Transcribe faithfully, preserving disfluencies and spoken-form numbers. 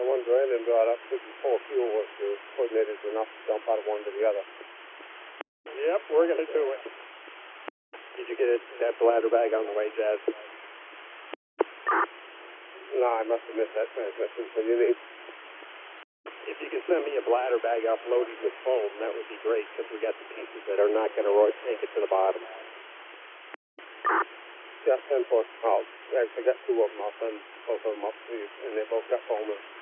That one's random brought up fifty-four fuel was to coordinators enough to dump out of one to the other. Yep, we're going to do it. Did you get it, that bladder bag on the way, Jazz? No, I must have missed that transmission. So you need... If you can send me a bladder bag uploaded with foam, that would be great, because we got the pieces that are not going to make it to the bottom. Just ten foot. Oh, I got two of them. I'll send both of them up to you, and they both got foam in.